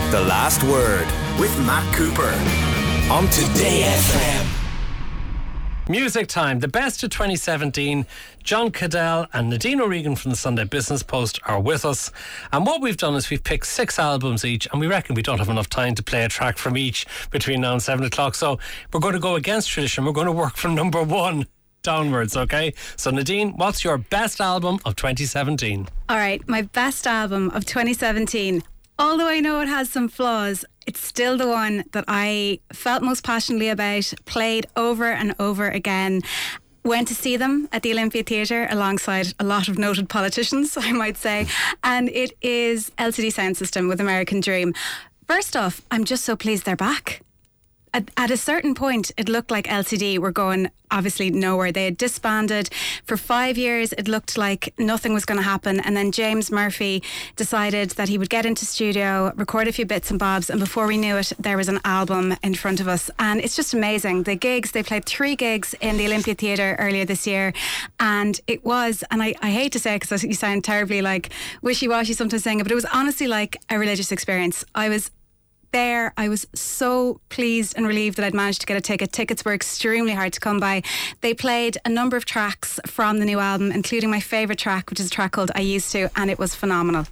The Last Word with Matt Cooper on Today FM. Music time, the best of 2017. John Cadell and Nadine O'Regan from the Sunday Business Post are with us. And what we've done is we've picked 6 albums each, and we reckon we don't have enough time to play a track from each between now and 7 o'clock. So we're going to go against tradition. We're going to work from number 1 downwards, okay? So Nadine, what's your best album of 2017? All right, my best album of 2017. Although I know it has some flaws, it's still the one that I felt most passionately about, played over and over again. Went to see them at the Olympia Theatre alongside a lot of noted politicians, I might say. And it is LCD Soundsystem with American Dream. First off, I'm just so pleased they're back. At a certain point, it looked like LCD were going obviously nowhere. They had disbanded for 5 years. It looked like nothing was going to happen. And then James Murphy decided that he would get into studio, record a few bits and bobs. And before we knew it, there was an album in front of us. And it's just amazing. The gigs, they played 3 gigs in the Olympia Theatre earlier this year. And it was, and I hate to say it because you sound terribly like wishy-washy sometimes saying it, but it was honestly like a religious experience. I was there. I was so pleased and relieved that I'd managed to get a ticket. Tickets were extremely hard to come by. They played a number of tracks from the new album, including my favourite track, which is a track called I Used To, and it was phenomenal.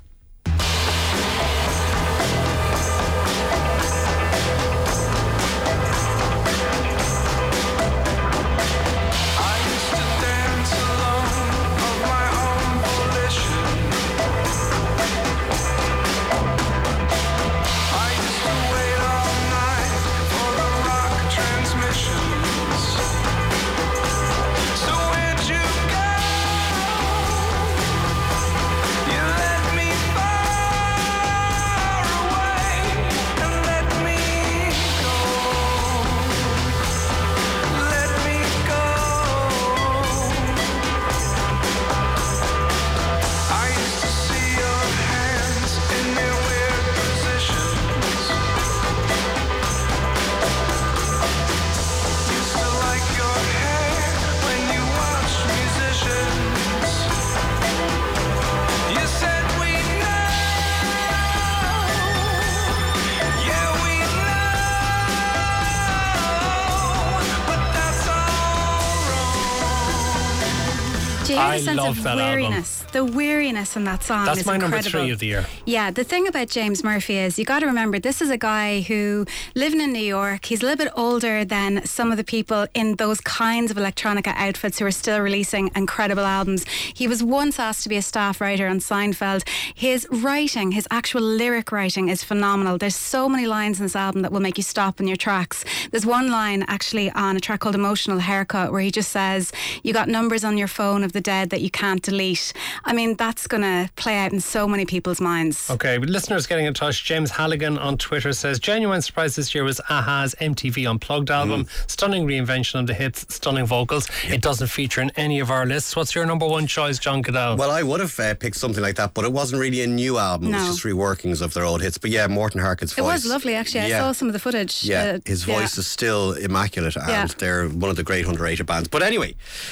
I love that weariness. album. The weariness in that song That's is my incredible. number 3 of the year. Yeah, the thing about James Murphy is you got to remember this is a guy who living in New York. He's a little bit older than some of the people in those kinds of electronica outfits who are still releasing incredible albums. He was once asked to be a staff writer on Seinfeld. His writing, his actual lyric writing is phenomenal. There's so many lines in this album that will make you stop in your tracks. There's one line actually on a track called Emotional Haircut where he just says, you got numbers on your phone of the dead that you can't delete. I mean, that's going to play out in so many people's minds. Okay, listeners getting in touch. James Halligan on Twitter says, genuine surprise this year was Aha's MTV Unplugged album. Stunning reinvention of the hits, stunning vocals. It doesn't feature in any of our lists. What's your number 1 choice, John Cadell? Well, I would have picked something like that, but it wasn't really a new album. No. It was just reworkings of their old hits. But yeah, Morton Harkett's voice. It was lovely, actually. I saw some of the footage. Yeah, his voice is still immaculate, and they're one of the great underrated bands. But anyway,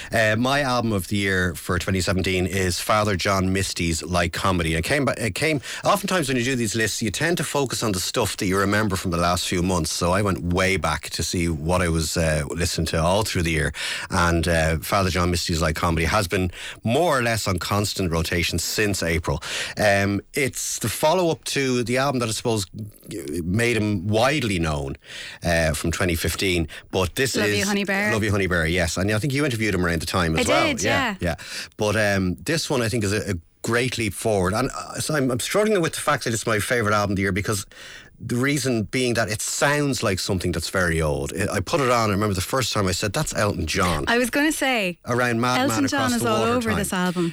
my album of the year for 2017 is Father John Misty's Like Comedy. It came. Oftentimes when you do these lists, you tend to focus on the stuff that you remember from the last few months. So I went way back to see what I was listening to all through the year. And Father John Misty's Like Comedy has been more or less on constant rotation since April. It's the follow-up to the album that I suppose made him widely known from 2015. But this Love is You Honey Bear. Love You Honey Bear, yes. And I think you interviewed him around the time as well. I did, yeah. But this one I think is a great leap forward. And so I'm struggling with the fact that it's my favourite album of the year because the reason being that it sounds like something that's very old. I put it on, I remember the first time I said, that's Elton John. I was going to say, around Mad Elton Man John Across is the all Water over time. this album.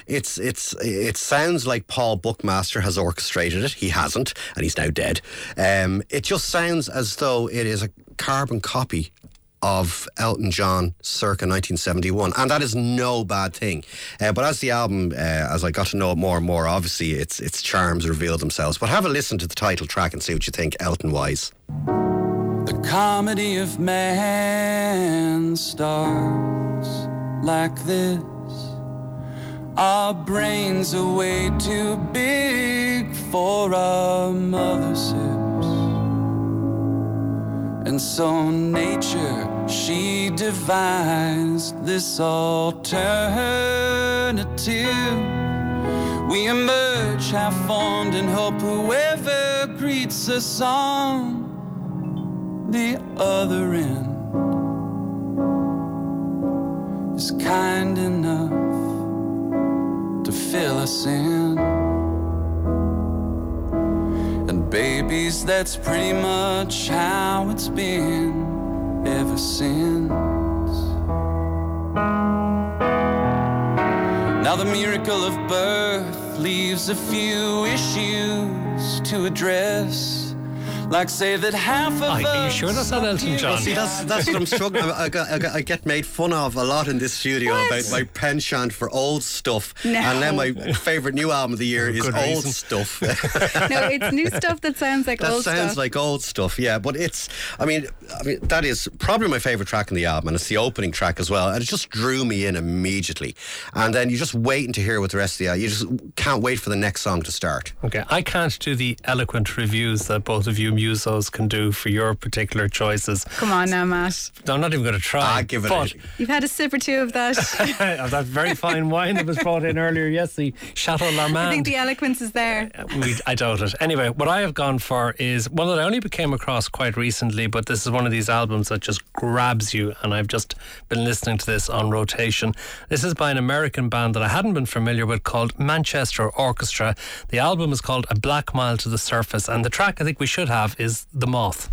It sounds like Paul Buckmaster has orchestrated it. He hasn't, and he's now dead. It just sounds as though it is a carbon copy of Elton John circa 1971, and that is no bad thing. But as the album, as I got to know it more and more, obviously its charms revealed themselves. But have a listen to the title track and see what you think, Elton-wise. The comedy of man starts like this. Our brains are way too big for our mother's hips. And so nature, she devised this alternative. We emerge half-formed in hope whoever greets us on the other end is kind enough to fill us in. And babies, that's pretty much how it's been ever since. Now the miracle of birth leaves a few issues to address. Like say that half of us... Are you sure that's not Elton John? See, that's what I'm struggling. I get made fun of a lot in this studio about my penchant for old stuff. No. And then my favourite new album of the year is old stuff. No, it's new stuff that sounds like old stuff. That sounds like old stuff, yeah. But it's, I mean, that is probably my favourite track in the album, and it's the opening track as well. And it just drew me in immediately. And then you're just waiting to hear what the rest of the album. You just can't wait for the next song to start. Okay, I can't do the eloquent reviews that both of you musos can do for your particular choices. Come on now, Matt. No, I'm not even going to try. Give it a... You've had a sip or two of that. Of that very fine wine that was brought in earlier, yes, the Chateau Larmand. I think the eloquence is there. I doubt it. Anyway, what I have gone for is one that I only came across quite recently, but this is one of these albums that just grabs you, and I've just been listening to this on rotation. This is by an American band that I hadn't been familiar with called Manchester Orchestra. The album is called A Black Mile to the Surface, and the track I think we should have is The Moth.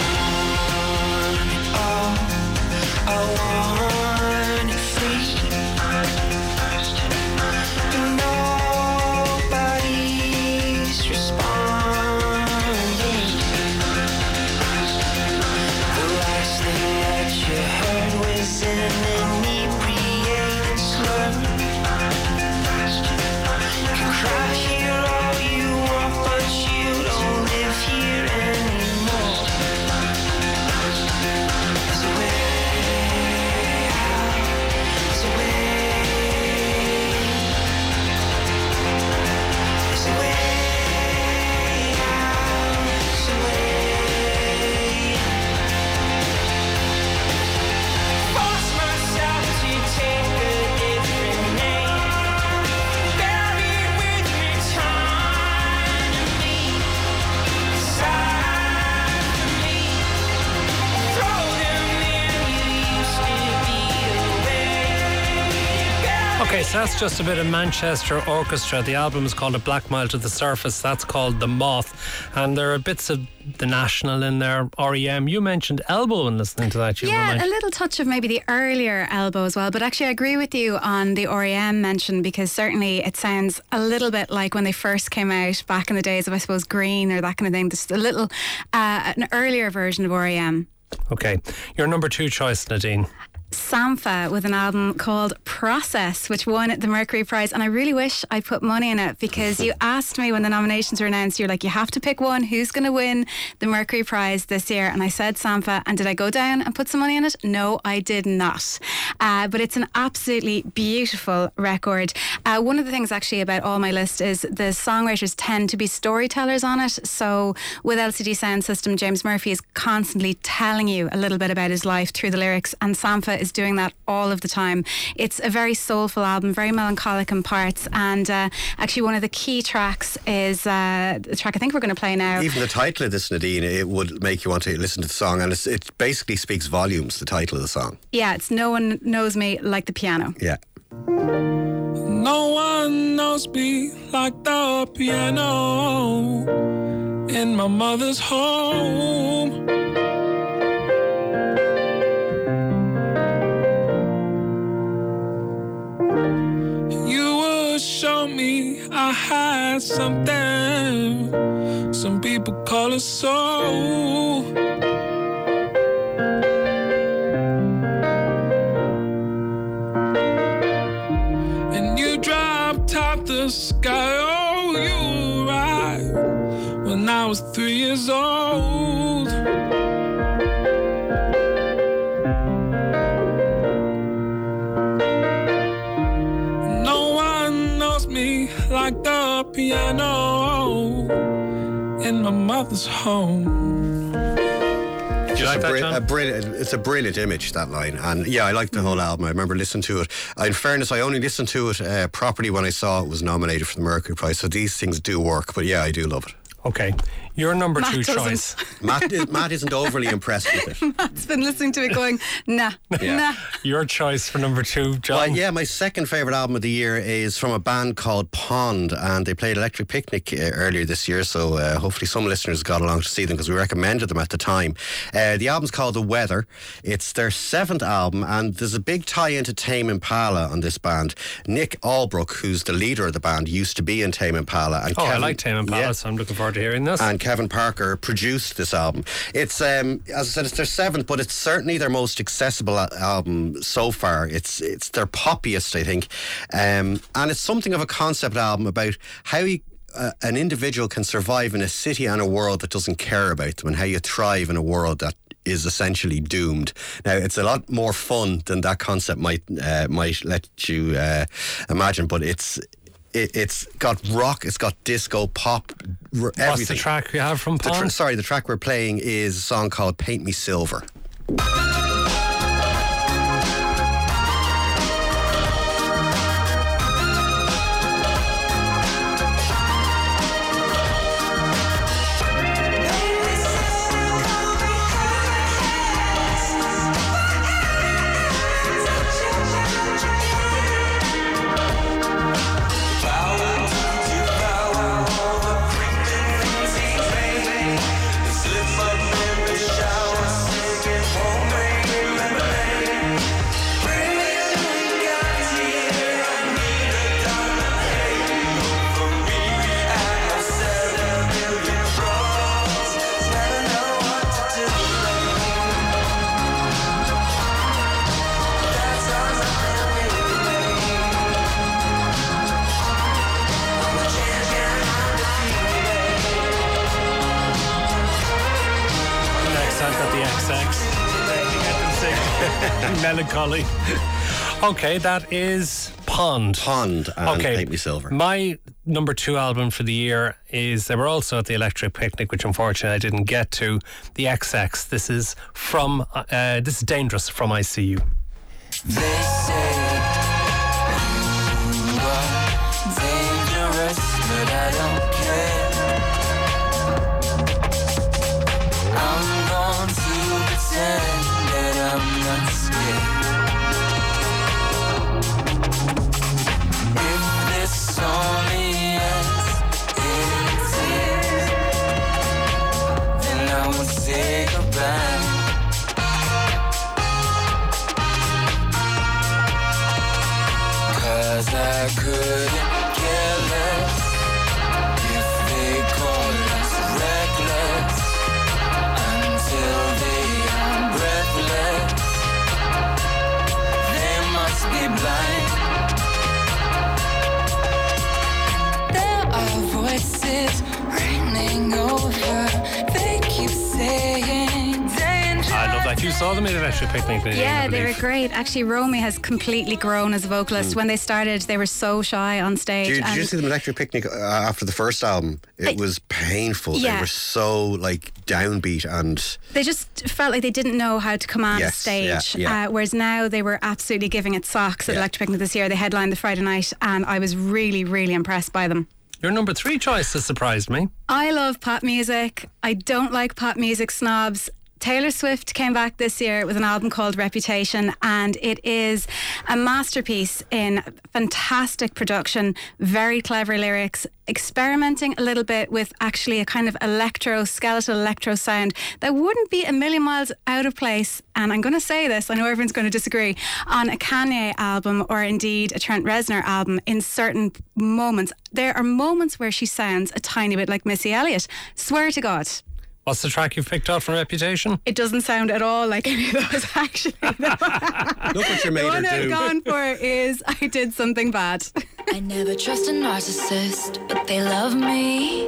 Okay, so that's just a bit of Manchester Orchestra. The album is called A Black Mile to the Surface. That's called The Moth. And there are bits of The National in there, R.E.M. You mentioned Elbow when listening to that. Yeah, a little touch of maybe the earlier Elbow as well. But actually, I agree with you on the R.E.M. mention, because certainly it sounds a little bit like when they first came out back in the days of, I suppose, Green or that kind of thing. Just a little, an earlier version of R.E.M. Okay, your number 2 choice, Nadine. Sampha with an album called Process, which won the Mercury Prize, and I really wish I put money in it, because you asked me when the nominations were announced, you're like, you have to pick one, who's going to win the Mercury Prize this year, and I said Sampha. And did I go down and put some money in it? No, I did not, but it's an absolutely beautiful record. One of the things actually about All My List is the songwriters tend to be storytellers on it. So with LCD Sound System, James Murphy is constantly telling you a little bit about his life through the lyrics, and Sampha is doing that all of the time. It's a very soulful album, very melancholic in parts, and actually one of the key tracks is the track I think we're going to play now. Even the title of this, Nadine, it would make you want to listen to the song, and it basically speaks volumes, the title of the song. Yeah, it's No One Knows Me Like the Piano. Yeah. No one knows me like the piano in my mother's home. Show me I had something some people call a soul. And you dropped out the sky, oh, you arrived when I was 3 years old. Like the piano in my mother's home. you like that, John? It's a brilliant image, that line. And yeah, I like the whole album. I remember listening to it. In fairness, I only listened to it properly when I saw it was nominated for the Mercury Prize. So these things do work. But yeah, I do love it. Okay, your number Matt 2 doesn't. choice. Matt isn't overly impressed with it. Matt's been listening to it going, nah. Your choice for number 2, John. Well, yeah, my second favourite album of the year is from a band called Pond, and they played Electric Picnic earlier this year, so hopefully some listeners got along to see them because we recommended them at the time. The album's called The Weather. It's their 7th album, and there's a big tie into Tame Impala on this band. Nick Albrook, who's the leader of the band, used to be in Tame Impala. And I like Tame Impala, so I'm looking forward to hearing this. And Kevin Parker produced this album. It's, as I said, it's their 7th, but it's certainly their most accessible album so far. It's their poppiest, I think. And it's something of a concept album about how an individual can survive in a city and a world that doesn't care about them, and how you thrive in a world that is essentially doomed. Now, it's a lot more fun than that concept might let you imagine, but it's got rock, it's got disco, pop, everything. What's the track we have from Pond? The track we're playing is a song called Paint Me Silver. Melancholy. Okay, that is Pond. And Paint Me Silver. My number 2 album for the year is, they were also at the Electric Picnic, which unfortunately I didn't get to, the XX. This is Dangerous from I See You. They say you are dangerous, but I don't care. I'm going to pretend that I'm not scared. If this only ends in tears, then I will say goodbye. 'Cause I couldn't care less if they call us reckless until they are breathless. They must be blind. There are voices raining over. They keep saying dangerous. I love that. You saw them at Electric Picnic. Yeah, they were great. Actually, Romy has completely grown as a vocalist. When they started, they were so shy on stage. Did you see them at Electric Picnic after the first album? It was painful. Yeah. They were so downbeat, and they just felt like they didn't know how to command a stage. Whereas now they were absolutely giving it socks at Electric Picnic this year. They headlined the Friday night, and I was really, really impressed by them. Your number 3 choice has surprised me. I love pop music. I don't like pop music snobs. Taylor Swift came back this year with an album called Reputation, and it is a masterpiece in fantastic production, very clever lyrics, experimenting a little bit with actually a kind of skeletal electro sound that wouldn't be a million miles out of place, and I'm going to say this, I know everyone's going to disagree, on a Kanye album or indeed a Trent Reznor album in certain moments. There are moments where she sounds a tiny bit like Missy Elliott. Swear to God. What's the track you've picked out from Reputation? It doesn't sound at all like any of those, actually. look what you made her do. The one I've gone for is I Did Something Bad. I never trust a narcissist, but they love me.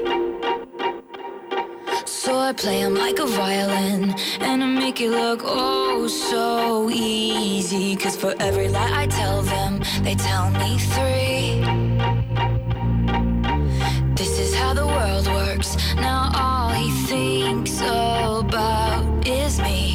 So I play them like a violin, and I make it look oh so easy. 'Cause for every lie I tell them, they tell me 3. This is how the world works. Now all he thinks about is me.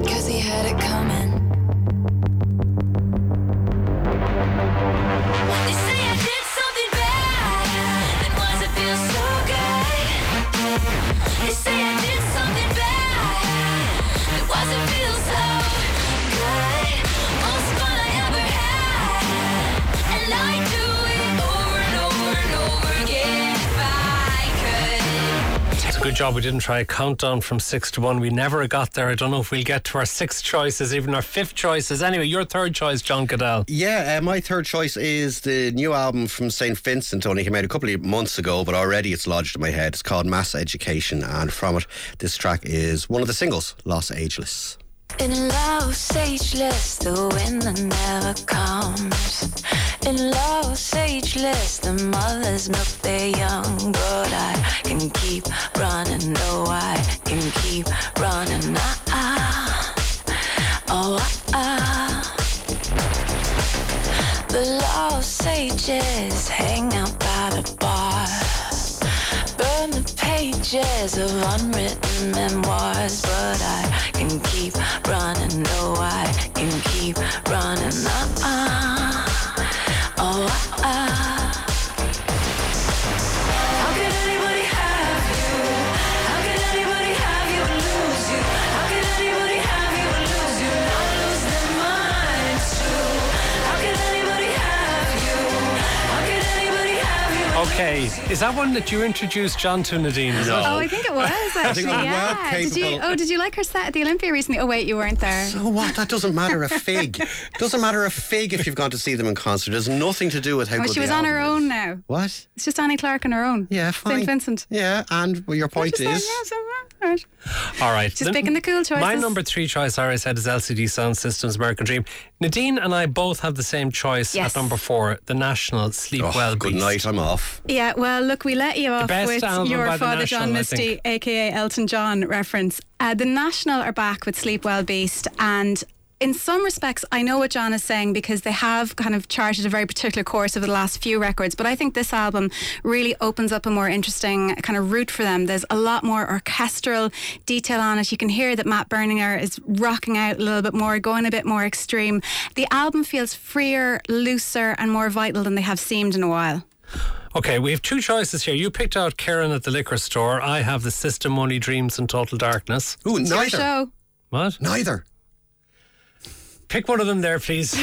'cause he had it coming. They say I did something bad, then why's it feel so good? They say I did something bad, then why's it feel so good? Most fun I ever had, and I do it over and over and over again if I could. It's a good job we didn't try a countdown from 6 to 1. We never got there. I don't know if we'll get to our 6th choices, even our 5th choices. Anyway, your 3rd choice, John Cadell. Yeah, my 3rd choice is the new album from St. Vincent. Only came out a couple of months ago, but already it's lodged in my head. It's called Mass Education, and from it, this track is one of the singles, Los Ageless. In Los Ageless, the winter never comes. In Los Ageless, the mothers milk their young, but I can keep running. No, I can keep running. The Los Ages hang out by the bar. Burn the pages of unwritten memoirs, but I can keep running. No, I can keep running. How could anybody have you? How could anybody have you and lose you? How could anybody have you and lose you? Not lose their minds too. How could anybody have you? How could anybody have you? Okay, is that one that you introduced John to, Nadine? No. Oh, I think it was actually. I'm well capable. Did you like her set at the Olympia recently? Oh wait, you weren't there. So what? That doesn't matter a fig. Doesn't matter a fig if you've gone to see them in concert. There's nothing to do with how Oh, good she was the on her album is. own now. What? It's just Annie Clark on her own. Yeah, fine. St. Vincent. Yeah, and your point is... Right. All right. Just picking the cool choices. My number 3 choice, I said, is LCD Sound Systems' American Dream. Nadine and I both have the same choice Yes. at number 4, the National Sleep Well good Beast. night, I'm off. Yeah, well, look, we let you off best with album your by the Father John National, I Misty, think. aka Elton John reference. The National are back with Sleep Well Beast, and in some respects, I know what John is saying because they have kind of charted a very particular course over the last few records, but I think this album really opens up a more interesting kind of route for them. There's a lot more orchestral detail on it. You can hear that Matt Berninger is rocking out a little bit more, going a bit more extreme. The album feels freer, looser and more vital than they have seemed in a while. Okay, we have 2 choices here. You picked out Karen at the liquor store. I have the System Only Dreams in Total Darkness. Ooh, It's your neither. show. What? Neither. Pick one of them there, please.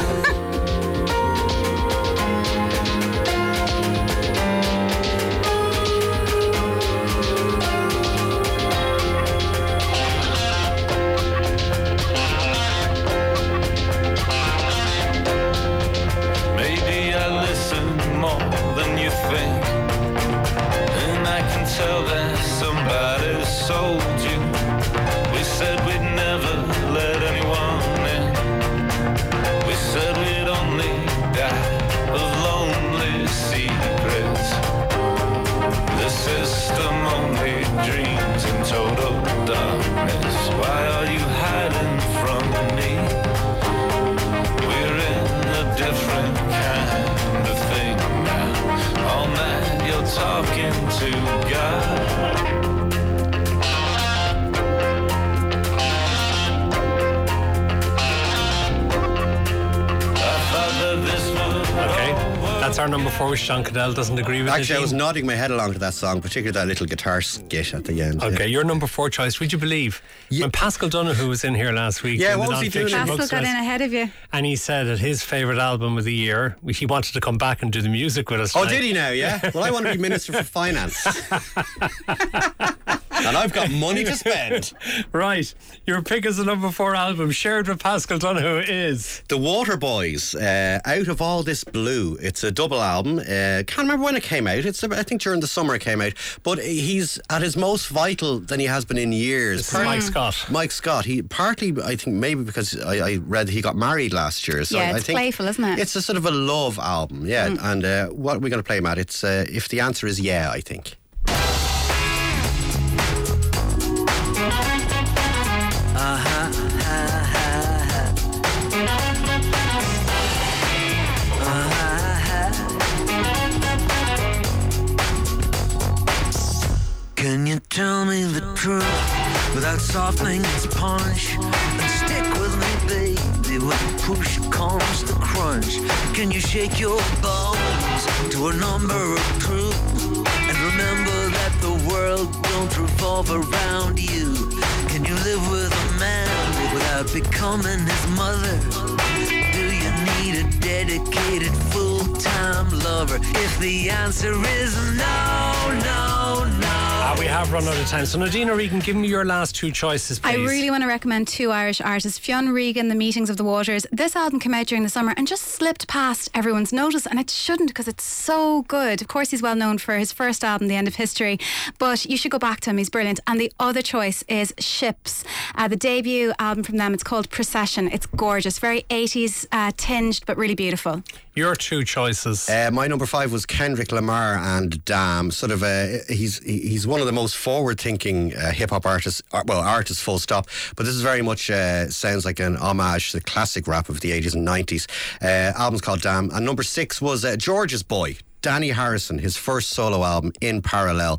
Maybe I listen more than you think, and I can tell that somebody sold you. We said we'd never let anyone in. We said we'd only die of lonely secrets. The system only dreams in total darkness. Why are you hiding from me? We're in a different kind of thing now. All night you're talking to God. Okay, that's our number 4, which John Cadell doesn't agree with. Actually, I was Nadine. nodding my head along to that song, particularly that little guitar skit at the end. Okay, your number 4 choice. Would you believe when Pascal Donoghue was in here last week? Yeah, in what the was he doing? Non-Fiction Pascal Books got Fest, in ahead of you. and he said that his favourite album of the year, he wanted to come back and do the music with us. Oh, tonight. did he now, yeah? Well, I want to be Minister for Finance. And I've got money to spend. Right, your pick as the number 4 album shared with Pascal Donoghue is... The Waterboys, Out of All This Blue. It's a double album. Can't remember when it came out. I think during the summer it came out. But he's at his most vital than he has been in years. This is Mike Scott. Mike Scott. He partly, I think, maybe because I read that he got married last year. So Yeah, I it's think playful, isn't it? It's a sort of a love album, yeah. And what are we going to play, Matt? It's if the answer is yeah, I think. Can you tell me the truth without without softening its punch. And stick with me, baby, when push comes to crunch. Can you shake your bones to a number of two? And remember that the world don't revolve around you. Can you live with a man without becoming his mother? Do you need a dedicated full-time lover? If the answer is no, no, no. We have run out of time. So Nadine O'Regan, give me your last two choices, please. I really want to recommend two Irish artists, Fionn Regan, The Meetings of the Waters. This album came out during the summer and just slipped past everyone's notice, and it shouldn't because it's so good. Of course, he's well known for his first album, The End of History, but you should go back to him. He's brilliant. And the other choice is Ships. The debut album from them, it's called Procession. It's gorgeous, very 80s tinged, but really beautiful. Your two choices. My number 5 was Kendrick Lamar and Damn. Sort of, he's one of the most forward-thinking hip-hop artists, artists full stop, but this is very much sounds like an homage to the classic rap of the 80s and 90s. Album's called Damn. And number 6 was George's Boy, Danny Harrison, his first solo album, In Parallel.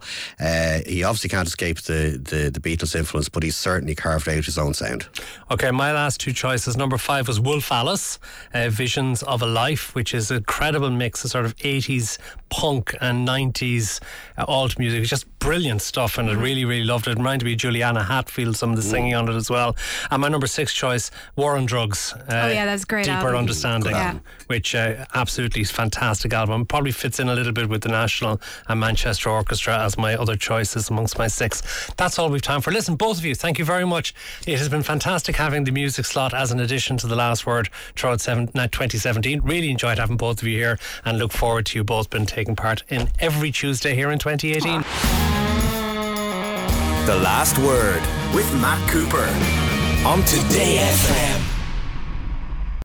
He obviously can't escape the Beatles influence, but he's certainly carved out his own sound. Okay, my last two choices. Number 5 was Wolf Alice, Visions of a Life, which is a incredible mix of sort of 80s punk and 90s alt music. It's just brilliant stuff, and I really, really loved it. It reminded me of Juliana Hatfield, some of the singing on it as well. And my number 6 choice, War on Drugs. That was a great Deeper album. Understanding, which absolutely is a fantastic album. Probably fits in a little bit with the National and Manchester Orchestra as my other choices amongst my 6. That's all we've time for. Listen, both of you, thank you very much. It has been fantastic having the music slot as an addition to The Last Word throughout 2017. Really enjoyed having both of you here, and look forward to you both been taking part in every Tuesday here in 2018. The Last Word with Matt Cooper on Today FM.